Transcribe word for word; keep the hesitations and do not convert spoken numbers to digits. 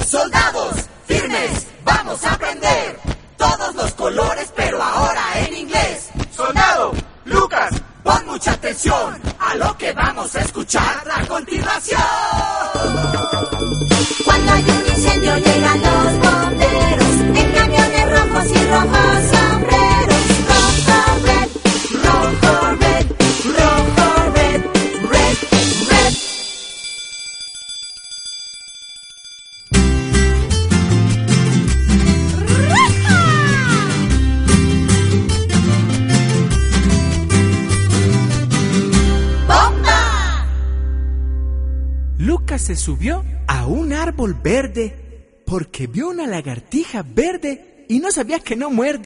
Soldados, firmes, vamos a aprender todos los colores, pero ahora en inglés. Soldado, Lucas, pon mucha atención a lo que vamos a escuchar a continuación. Cuando hay un incendio llegan los bomberos en camiones rojos y rojos sombreros. Rojo, red, rojo, red, rojo, red, red, red. ¡Bomba! Lucas se subió a un árbol verde porque vio una lagartija verde y no sabía que no muerde.